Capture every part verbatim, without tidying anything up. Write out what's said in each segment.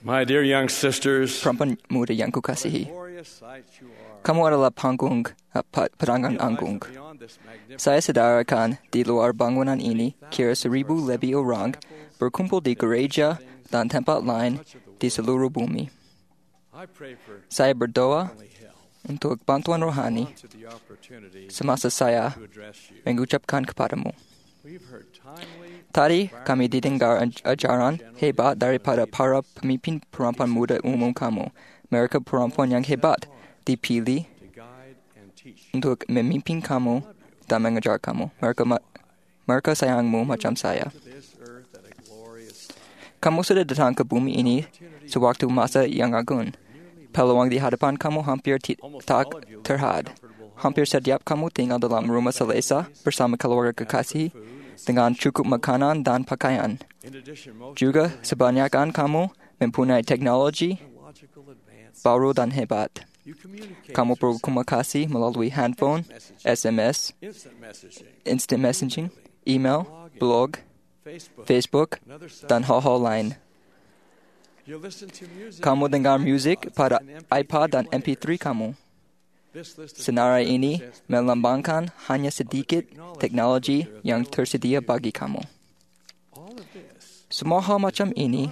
My dear young sisters, Perempuan muda yang kukasihi, glorious sight you are. kamu adalah panggung uh, pa- perangan anggung. Beyond this magnificent Saya sadarkan di luar bangunan ini kira seribu lebih orang berkumpul di gereja dan tempat lain di seluruh bumi. I pray for Saya berdoa only hell untuk bantuan rohani to the opportunity semasa saya to address you. mengucapkan kepadamu. We've heard timely Tadi kami didengar aj- ajaran hebat daripada para pemimpin perempuan muda umum kamu. Mereka perempuan yang hebat dipilih to guide and teach. untuk memimpin kamu dan mengajar kamu. Mereka ma- mereka sayangmu macam saya. To this earth at a glorious time. Kamu sudah datang ke bumi ini sewaktu masa yang agung. Peluang di hadapan kamu hampir ti- tak terhad. Hampir setiap kamu tinggal dalam rumah selesa bersama keluarga kekasih dengan cukup makanan dan pakaian. In addition, most Juga sebanyakan kamu mempunyai teknologi technological advance. baru dan hebat. You communicate Kamu berkomunikasi melalui handphone, S M S, instant messaging, instant messaging, email, blog, Facebook, Facebook, and other sites. dan hal-hal lain. You listen to music. Kamu dengar musik pada iPad dan M P tiga kamu. This list of Senarai ini melambangkan hanya sedikit teknologi yang tersedia bagi kamu. all of this. Semua hal macam ini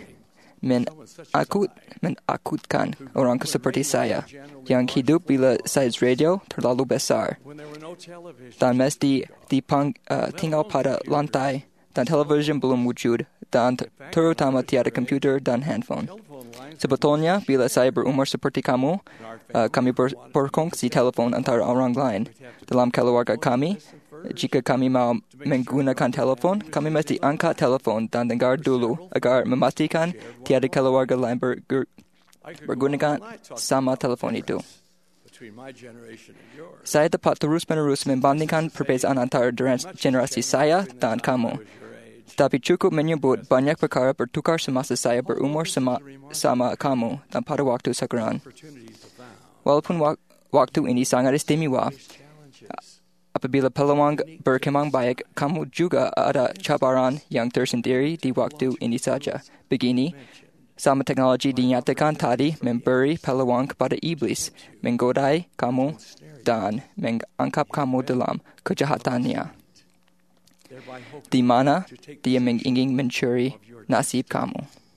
menakut, menakutkan orang seperti saya yang hidup bila saiz radio terlalu besar When there were no television, dan mesti dipang, uh, tinggal pada lantai dan televisyen belum wujud dan ter- terutama tiada komputer dan handphone. telephone lines Sebetulnya bila saya berumur seperti kamu, uh, kami ber- berkongsi telefon antara orang lain. Dalam keluarga kami, jika kami mau menggunakan telefon, kami mesti angkat telefon dan dengar dulu agar memastikan tiada keluarga lain berger- I could go bergunakan all night talking sama about telefon itu. between my generation and yours. Saya dapat terus-menerus membandingkan perbezaan antara gener- generasi saya dan kamu. Was your age. Tapi cukup menyebut banyak perkara bertukar semasa saya berumur sama, sama kamu dan pada waktu sekarang. Opportunities abound. Walaupun wak- waktu ini sangat istimewa, Challenges. apabila peluang berkembang baik, kamu juga ada cabaran yang tersendiri di waktu ini saja. Begini, sama teknologi dinyatakan tadi memberi peluang kepada iblis, menggodai kamu dan mengangkap kamu dalam kejahatannya, Thereby hope di mana dia ingin mencuri nasib kamu.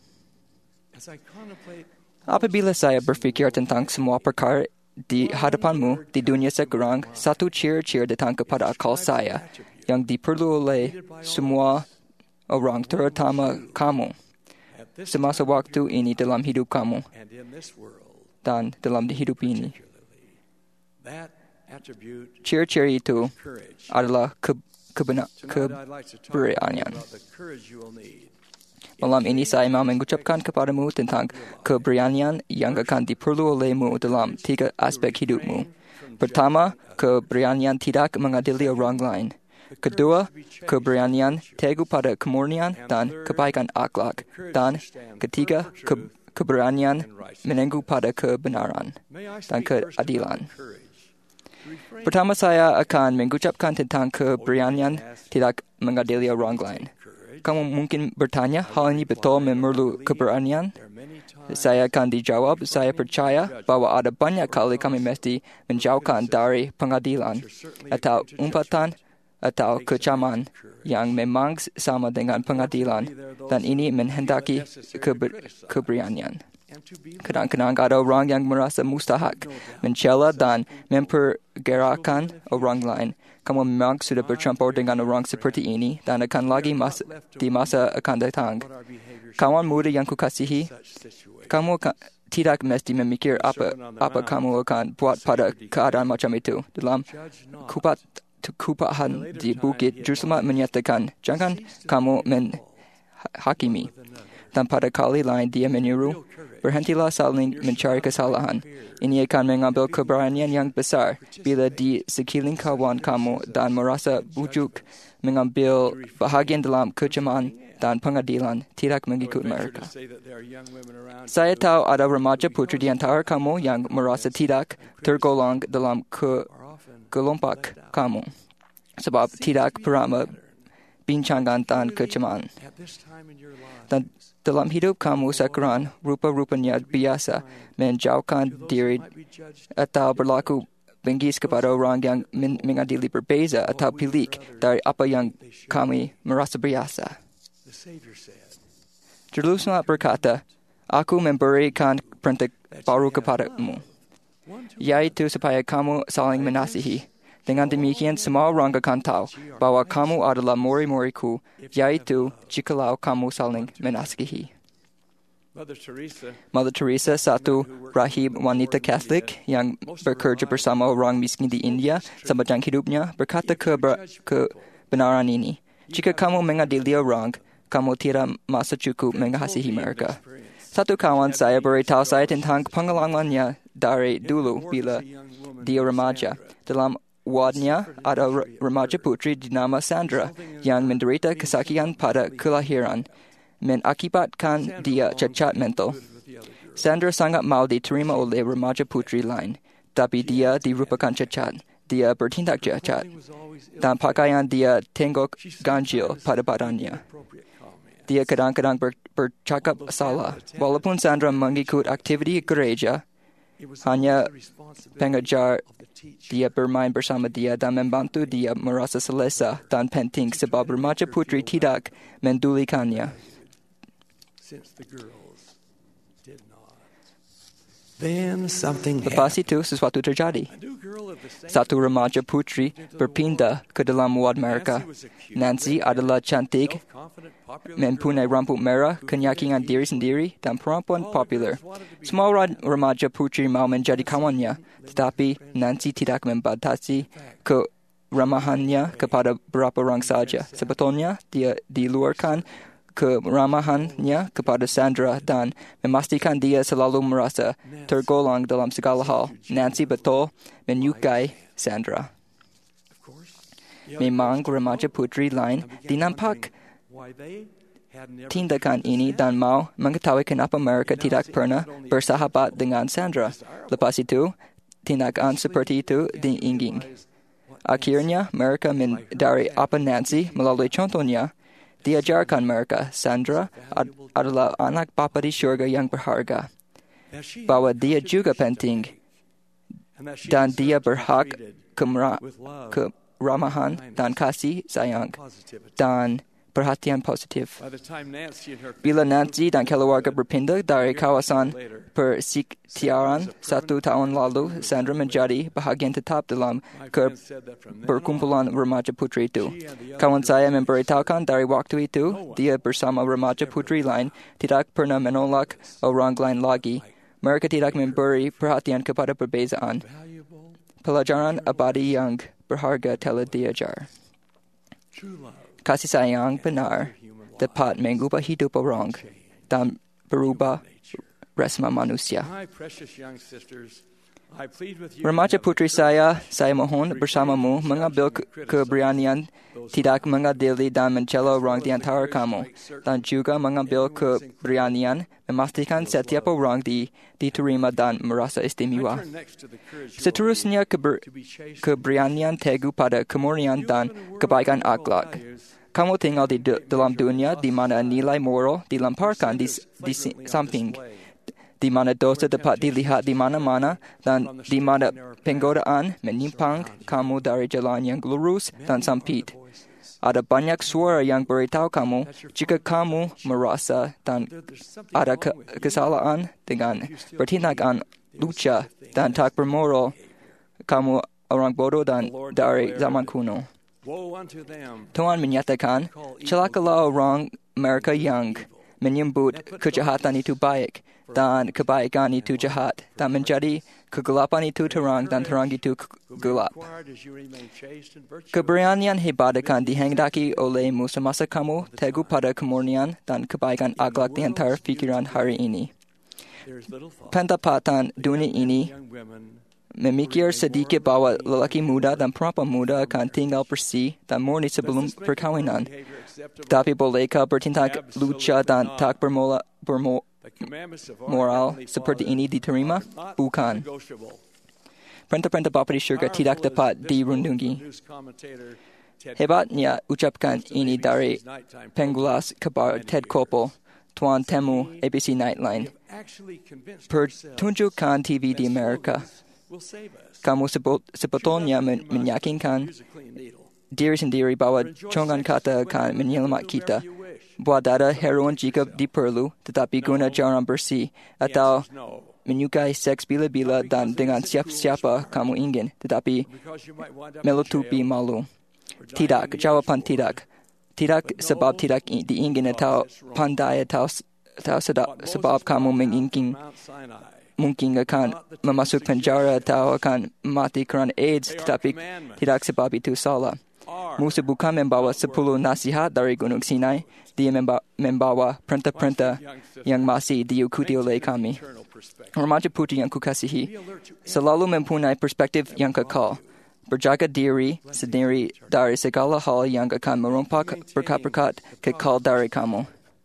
as I contemplate Apabila saya berfikir tentang semua perkara di hadapanmu di dunia sekarang, satu ciri-ciri datang kepada akal saya yang diperlu oleh semua orang, terutama kamu, at this semasa waktu ini dalam hidup kamu and in this world, dan dalam hidup ini. that attribute Ciri-ciri itu courage. adalah ke, kebena, Tonight I'd like to talk keberanian. about the courage you will need. Malam ini saya mau mengucapkan kepadamu tentang keberanian yang akan diperlu olehmu dalam tiga aspek hidupmu. Pertama, keberanian tidak mengadili orang lain. Kedua, keberanian teguh pada kemurnian dan kebaikan akhlak. Dan ketiga, ke- keberanian menenggu pada kebenaran May I dan speak first about keadilan. courage? Refrain Pertama, saya akan mengucapkan tentang keberanian tidak mengadili orang lain. Kamu mungkin bertanya, hal ini betul memerlu keberanian? There are many times Saya akan dijawab, saya percaya bahwa ada banyak kali kami mesti menjauhkan dari pengadilan atau umpatan atau kecaman yang memang sama dengan pengadilan dan ini menghendaki keber- keberanian. and to be Kadang-kadang ada orang yang merasa mustahak mencela dan mempergerakan orang lain. Kamu memang sudah bercampur dengan orang seperti ini dan akan lagi mas- di masa akan datang. our behavior Kawan muda yang kukasihi, such situation. kamu akan, tidak mesti memikir apa apa kamu akan buat pada keadaan macam itu. Dalam Judge not kupat kupahan di bukit, Juruselamat menyatakan, jangan kamu menghakimi. Dan pada kali lain dia menyuruh, berhentilah saling mencari kesalahan. Ini akan mengambil keberanian yang besar bila di sekeliling kawan kamu dan merasa bujuk mengambil bahagian dalam kecaman dan pengadilan tidak mengikut mereka. say that there are young women around Saya tahu ada remaja putri di antara kamu yang merasa tidak tergolong dalam ke are often kelompok kamu sebab tidak pernah bincangan tan kecaman. At this time in your life, Dan dalam hidup kamu sekarang, rupa-rupanya biasa menjauhkan diri might be judged atau berlaku bengis kepada orang yang men- mengadili berbeza atau pelik dari apa yang kami merasa biasa. the Savior said, Juru Selamat berkata, Aku memberikan perintah baru kepadamu, one to yaitu supaya kamu saling mengasihi. Dengan demikian, semua orang akan tahu bahwa kamu adalah murid-muridku, yaitu jikalau kamu saling mengasihi. Mother Teresa, Mother Teresa, satu rahib wanita Katolik yang bekerja bersama orang miskin di India sepanjang hidupnya, berkata keber- kebenaran ini. Jika kamu mengadili orang, kamu tidak masa cukup mengasihi mereka. Satu kawan saya beritahu saya tentang pengalamannya dari dulu bila dia remaja. Dalam wadnya ada remaja putri dinama Sandra yang menderita kesakitan pada kelahiran, mengakibatkan dia cacat mental. Sandra sangat mau diterima oleh remaja putri lain, tapi dia dirupakan cacat. Dia bertindak cacat, dan pakaian dia tenggok ganjil pada badannya. Dia kadang-kadang ber, bercakap salah. Walaupun Sandra mengikut aktiviti gereja, hanya pengajar dia bermain bersama dia dan membantu dia merasa selesa dan penting sebab remaja putri tidak mendulikannya. since the girls did not. Then something Lepas happened. itu, sesuatu terjadi. A new girl of the same Satu remaja putri berpindah ke dalam wad mereka. Nancy adalah cantik, self-confident, popular mempunyai rambut merah, keyakinan diri sendiri, dan perempuan popular. Semua orang remaja putri mau menjadi kawannya, tetapi Nancy tidak membatasi keramahannya kepada beberapa orang saja. Sebetulnya, dia diluarkan keramahannya kepada Sandra dan memastikan dia selalu merasa tergolong dalam segala hal. Nancy betul menyukai Sandra. Of course, the other Memang girls remaja putri lain dinampak why they had never tindakan been ini dan mau mengetahui kenapa mereka tidak pernah bersahabat dengan Sandra. Lepas itu, tindakan seperti itu diingin. Akhirnya, mereka mencari apa Nancy melalui contohnya. Diajarkan mereka, Sandra ad- adalah anak Bapa di surga yang berharga, that she bahwa dia juga penting and that she dan deserved dia to be berhak treated kemera- with love, keramahan dan kasih sayang positivity. dan perhatian positif. By the time Nancy and her Bila family Nancy dan keluarga berpindah dari kawasan persiktiaran satu tahun lalu, Sandra menjadi bahagian tetap dalam my ke friend said that from then perkumpulan remaja putri itu. Kawan saya memberitahukan dari waktu itu, dia bersama remaja putri lain tidak pernah menolak orang lain lagi. Mereka tidak memberi perhatian kepada perbezaan. valuable, Pelajaran abadi yang berharga telah diajar. true love, Kasih sayang benar dapat mengubah hidup orang dan berubah resma manusia. my precious young sisters, I plead with you. Remaja putri saya, saya mohon bersamamu mengambil ke- keberanian tidak mengadili dan mencela orang di antara kamu, dan juga mengambil keberanian memastikan setiap orang di, diterima dan merasa istimewa. Turn next to the courage you Seterusnya keber, to be chaste, keberanian teguh pada kemurnian dan kebaikan akhlak. Kamu tinggal di de- dalam dunia di mana nilai moral dilemparkan di, di si- samping, di mana dosa dapat dilihat di mana-mana, dan di mana penggodaan menyimpang kamu dari jalan yang lurus dan sempit. Ada banyak suara yang beritahu kamu jika kamu merasa dan ada ke- kesalahan dengan pertindakan lucu dan tak bermoral, kamu orang bodoh dan dari zaman kuno. woe unto them. Tuhan menyatakan, celakalah orang mereka yang menyebut kejahatan itu baik dan kebaikan itu jahat, dan menjadi kegelapan itu terang dan terang itu ke- gelap. Required as you remain chaste and virtuous. Keberanian hebat akan dihendaki olehmu semasa kamu teguh pada kemurnian dan kebaikan akhlak di antara pikiran hari ini. There is little thought. Pentapatan dunia ini Young women memikir sedikit bahwa lelaki muda dan perempuan muda akan tinggal bersih dan murni sebelum perkawinan. behavior acceptable. Tapi bolehkah bertindak lucu dan tak bermola, bermo, The commandments of our moral Heavenly seperti Father ini diterima? are not Bukan. negotiable. Perintah-perintah Bapa di surga tidak Powerful dapat as this dirundungi. news commentator Hebat niya ucapkan ini dari Pengulas kabar Ted Koppel, Tuan Temu A B C Nightline. Pertunjukan T V di Amerika. Kamu sebetulnya men meyakinkan diri sendiri bahwa congan kata akan menyelamat kita. Buat ada heroin jika diperlu, tetapi guna jarum bersih atau menyukai seks bila-bila dan dengan siapa-siapa kamu ingin, tetapi menutupi malu. Tidak, jawapan tidak. Tidak sebab tidak diingin atau pandai atau, atau sebab kamu menginginkan mungkin akan memasuk penjara atau akan mati kerana AIDS, tetapi tidak sebab itu salah. Musa bukan membawa sepuluh nasihat dari Gunung Sinai, dia membawa perintah-perintah yang masih diikuti oleh kami. Remaja putri yang kukasihi, selalu mempunyai perspektif yang kekal. Berjaga diri sendiri dari segala hal yang akan merompak berkat-berkat kekal dari kamu.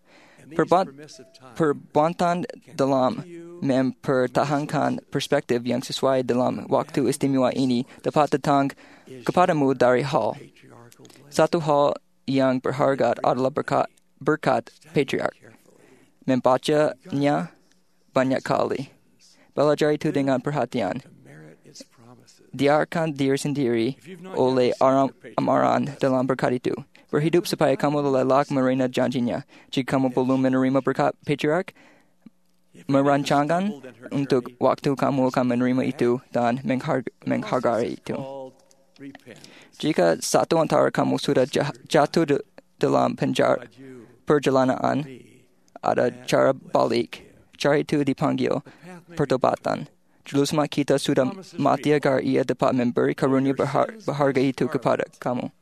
Perbuatan dalam mempertahankan perspektif yang sesuai dalam waktu istimewa ini dapat datang kepadamu dari hal. Satu hal yang berharga adalah berkat, berkat patriark. Membacanya banyak kali. Belajar itu dengan perhatian. Diarahkan diri sendiri oleh amaran dalam berkat itu. Berhidup supaya kamu lelak menerima janjinya. Jika kamu belum menerima berkat patriark, merancangkan untuk waktu kamu akan menerima itu dan menghargai itu. Jika satu antara kamu sudah jatuh dalam penjara, perjalanan, ada cara balik. Cara itu dipanggil pertobatan. Juru selamat kita sudah mati agar ia dapat memberi karunia berharga itu kepada kamu.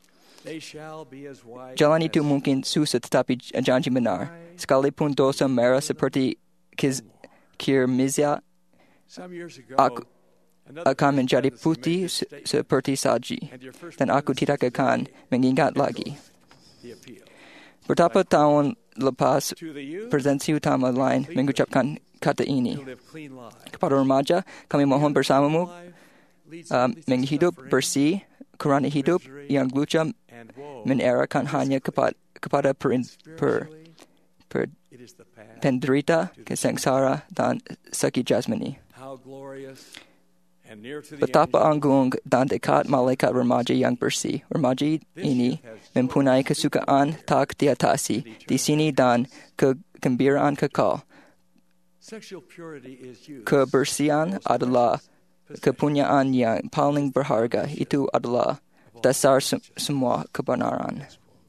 Jalan itu mungkin susah tetapi janji benar. Sekalipun dosa merah seperti kirmizia aku akan menjadi putih seperti salji, dan aku tidak akan mengingat lagi. Berapa tahun lepas, presensi utama lain mengucapkan kata ini. Kepada remaja, kami mohon bersamamu uh, menghidup bersih, kerana hidup yang lucu menerakan hanya kepada, kepada per, per, per, penderita, kesengsara, dan sakit jasmani. Betapa agung dan dekat malaikat remaja yang bersih. Remaja ini mempunyai kesukaan tak diatasi di sini dan kegembiraan kekal. Kebersihan adalah kepunyaan yang paling berharga. Itu adalah dasar semua kebenaran.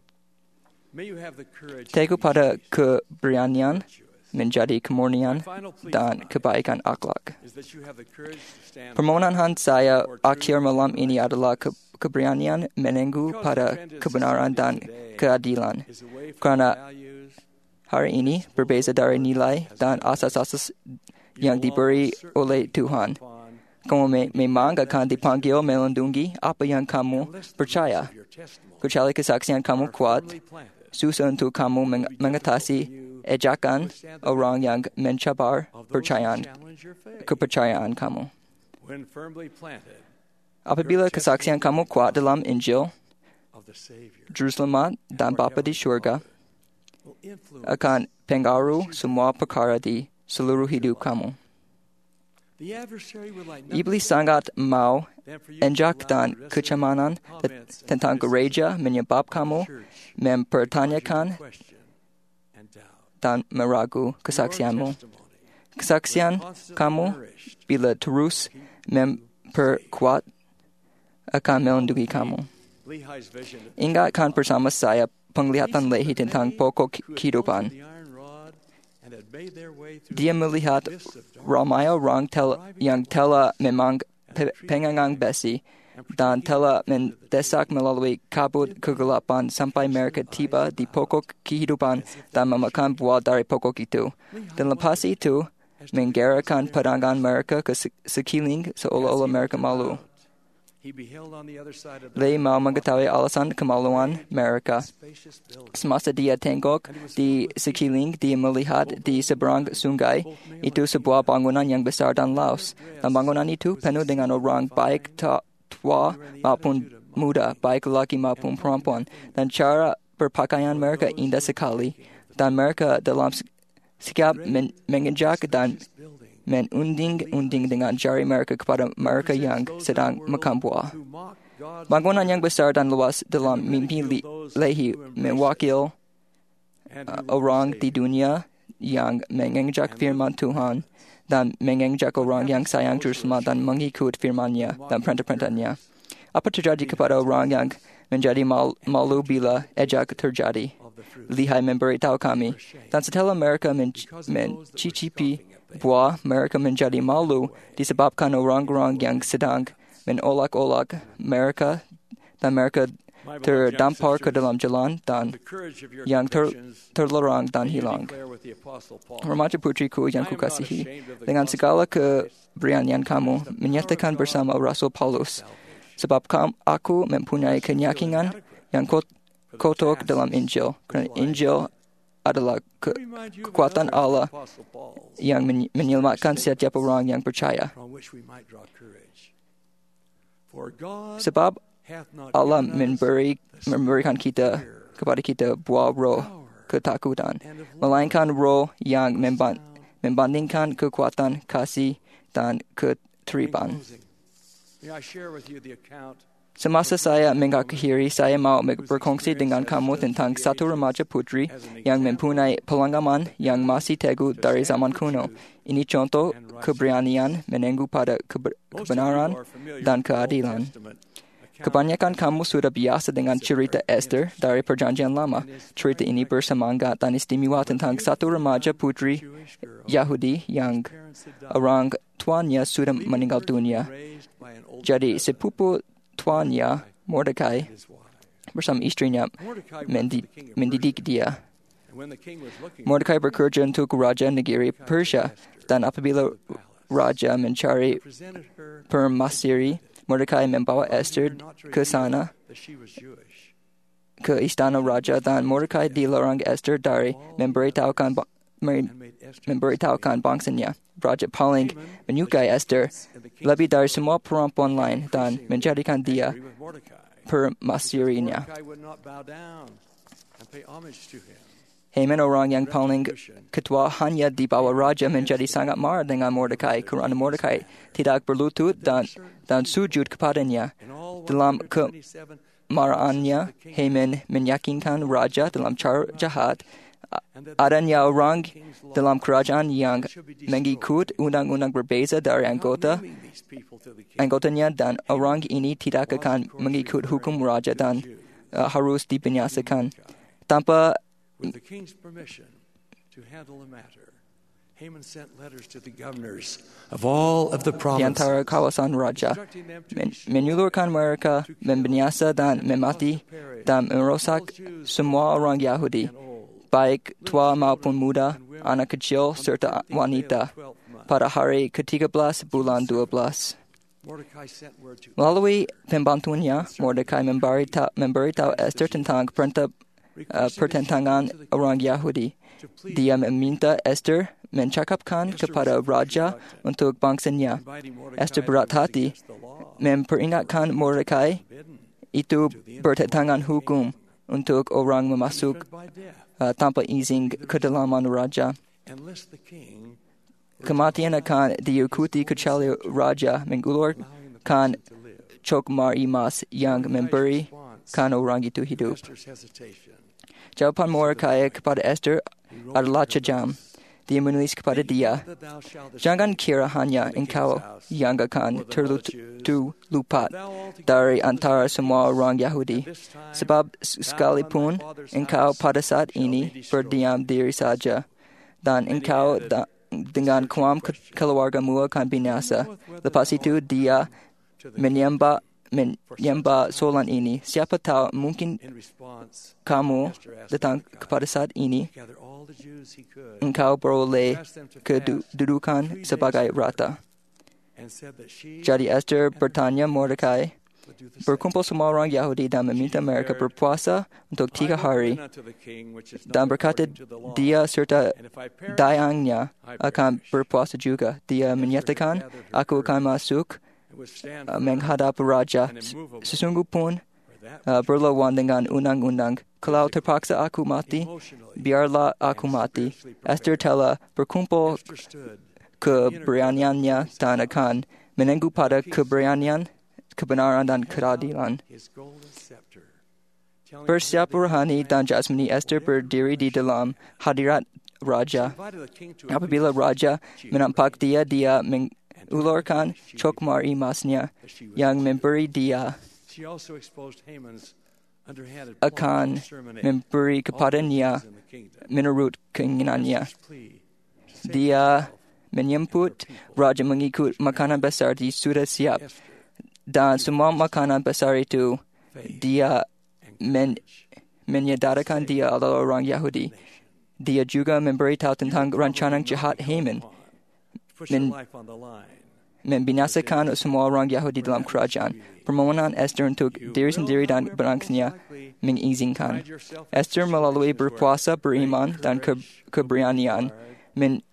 Teguh pada keberanian menjadi kemurnian dan kebaikan akhlak. Permohonan saya akhir malam ini adalah ke- keberanian menenggu pada kebenaran dan keadilan. Kerana hari ini berbeza dari nilai dan asas-asas yang diberi oleh Tuhan. Kamu me- memang akan dipanggil melindungi apa yang kamu percaya. Kecuali kesaksian kamu kuat, susah untuk kamu meng- mengatasi ejakan orang yang mencabar percayaan, kepercayaan kamu. Apabila kesaksian kamu kuat dalam Injil, Juru Selamat dan Bapa di surga akan pengaruh semua perkara di seluruh hidup kamu. Iblis sangat mau enjak dan kecemanan tentang gereja menyebab kamu mempertanyakan dan meragu kesaksianmu. Kesaksian kamu bila terus memperkuat akan melindungi kamu. Ingatkan bersama saya penglihatan Lehi tentang pokok kehidupan. Dia melihat ramai orang tel- yang telah memang pe- pengangang besi dan telah mendesak melalui kabut kegelapan sampai mereka tiba di pokok kehidupan dan memakan buah dari pokok itu. Dan lepas itu, menggerakkan pandangan mereka ke sekeliling seolah-olah mereka malu. Lehi mau mengetahui alasan kemaluan mereka. Semasa dia tengok di sekeliling, dia melihat di seberang sungai itu sebuah bangunan yang besar dan laus. Dan bangunan itu penuh dengan orang baik tua maupun muda baik lelaki maupun perempuan dan cara berpakaian mereka indah sekali dan mereka dalam sikap men- menginjak dan menunding-unding dengan jari mereka kepada mereka yang sedang makan buah. Bangunan yang besar dan luas dalam mimpi li- lehi mewakil uh, orang di dunia yang menginjak firman Tuhan dan menginjak orang yang sayang Jerusalem dan mengikut firman-Nya dan perintah-perintahnya. Apa terjadi kepada orang yang menjadi mal- malu bila ejak terjadi? Lihai memberitahu kami, dan setelah mereka men- mencicipi buah, mereka menjadi malu disebabkan orang-orang yang sedang menolak-olak mereka dan mereka terdampar ke dalam jalan dan yang ter, terlarang dan hilang. Remaja putriku yang kukasihi, dengan segala keberanian kamu menyatakan bersama Rasul Paulus, sebab kam, aku mempunyai keyakinan yang kot, kotok dalam Injil, kerana Injil adalah ke, kekuatan Allah yang men, menyelamatkan setiap orang yang percaya. Sebab Allah memberi, memberikan kita kepada kita buah roh ketakutan, melainkan roh yang memban, membandingkan kekuatan, kasih, dan keteribaan. Semasa saya mengakhiri, saya mau berkongsi dengan kamu tentang satu remaja putri yang mempunyai pengalaman yang masih teguh dari zaman kuno. Ini contoh keberanian menenggu pada kebenaran dan keadilan. Kebanyakan kamu sudah biasa dengan cerita Esther dari Perjanjian Lama. Cerita ini bersemangat dan istimewa tentang satu remaja putri Yahudi yang orang tuanya sudah meninggal dunia. Jadi sepupu tuannya, Mordekai, bersama istrinya mendidik dia. Mordekai bekerja untuk Raja Negeri Persia, dan apabila Raja mencari permaisuri, Mordekai membawa Esther ke sana, ke istana Raja, dan Mordekai dilarang Esther dari memberitahukan, memberitahukan bangsanya. Raja paling menyukai Esther lebih dari semua perempuan lain dan menjadikan dia permaisurinya. Haman, orang yang paling ketua, hanya di bawah Raja, menjadi sangat marah dengan Mordekai kerana Mordekai tidak berlutut dan, dan sujud kepadanya. Dalam kemarahannya, Haman meyakinkan Raja dalam cara jahat adanya orang dalam kerajaan yang mengikut undang-undang berbeza dari anggota anggotanya, dan orang ini tidak akan mengikut hukum Raja dan uh, harus dibinasakan. Tanpa With the king's permission to handle the matter, Haman sent letters to the governors of all of the di provinces, antara kawasan Raja, men- menyulurkan mereka membinasa dan memati dan merosak semua orang Yahudi, baik tua maupun muda, anak kecil serta wanita, pada hari ke-tiga belas bulan dua belas. Melalui pembantunya, Mordekai memberitahu, memberitahu Esther tentang perintah Uh, pertentangan orang Yahudi. Dia meminta Esther mencakapkan kepada Raja untuk bangsanya. Esther berat hati memperingatkan Mordekai itu bertentangan hukum untuk orang memasuk uh, tanpa izin ke dalam Raja. Kematian akan diikuti kecuali Raja mengulurkan cokmar emas yang memberikan orang itu hidup. Jawaban Mordekai kepada Esther adalah kejam. Dia menulis kepada dia, "Jangan kira hanya engkau yang akan terlupa dari antara semua orang Yahudi, sebab sekalipun engkau pada saat ini berdiam diri saja, dan engkau da- dengan kaum keluargamu akan binasa." Lepas itu dia menyembah menyembah soalan ini, "Siapa tahu mungkin kamu datang kepada saat ini, engkau beroleh kedudukan sebagai rata." Jadi Esther bertanya Mordekai, berkumpul semua orang Yahudi dan meminta mereka berpuasa untuk tiga hari, dan berkata dia serta dayangnya akan berpuasa juga. Dia menyatakan, "Aku akan masuk Uh, menghadap Raja. Sesungguh pun uh, berlawan dengan undang-undang. Kalau terpaksa aku mati, biarlah aku mati. Esther telah berkumpul keberaniannya dan akan menunggu pada keberanian, kebenaran dan keadilan. Bersiap rohani dan jasmani, Esther berdiri di dalam hadirat Raja. Apabila Raja menampak dia, dia mengulurkan cokmar emasnya yang memberi dia akan memberi kepadanya menurut keinginannya. Dia menyebut Raja mengikut makanan besar di sudah siap, dan semua makanan besar itu dia men menyatakan dia adalah orang Yahudi. Dia juga memberitahu tentang rencana jahat Haman men membinasakan semua orang Yahudi dalam kerajaan. Permohonan Esther untuk diri sendiri dan berangsnya mengizinkan. Esther melalui berpuasa, beriman, dan ke keberanian men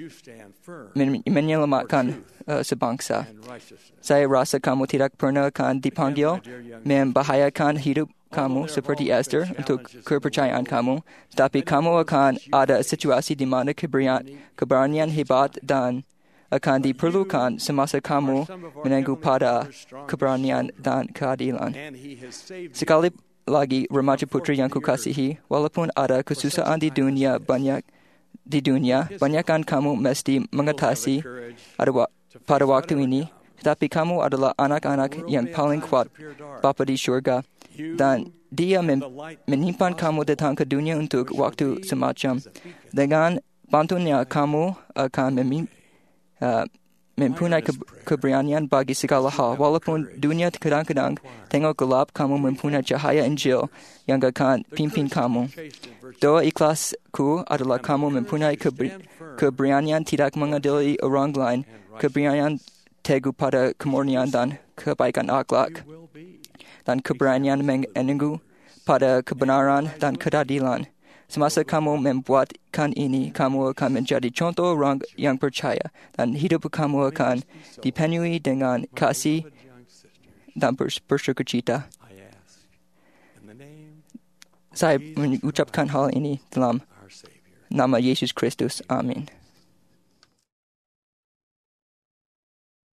men menyelamatkan uh, sebangsa. Saya rasa kamu tidak pernah akan dipanggil membahayakan hidup kamu seperti Esther untuk kepercayaan kamu, tetapi kamu akan ada situasi di mana keberanian hebat dan akan diperlukan semasa kamu menunggu pada keberanian dan keadilan. Sekali lagi, remaja putri yang kukasihi, walaupun ada kesusahan di dunia banyak di dunia, banyakkan kamu mesti mengatasi ada wa- pada waktu ini, tetapi kamu adalah anak-anak yang paling kuat Bapa di surga, dan Dia mem- menyimpan kamu datang ke dunia untuk waktu semacam. Dengan bantuannya kamu akan mem- uh, mempunyai ke- keberanian bagi segala hal. Walaupun dunia kadang-kadang tengok gelap, kamu mempunyai cahaya Injil yang akan pimpin kamu. Doa ikhlasku adalah kamu mempunyai keber- keberanian tidak mengadili orang lain, keberanian teguh pada kemurnian dan kebaikan akhlak, dan keberanian menunggu pada kebenaran dan keadilan. Semasa kamu membuatkan ini, kamu akan menjadi contoh orang yang percaya, dan hidup kamu akan dipenuhi dengan kasih dan bersukacita. Saya mengucapkan hal ini dalam nama Yesus Kristus. Amin.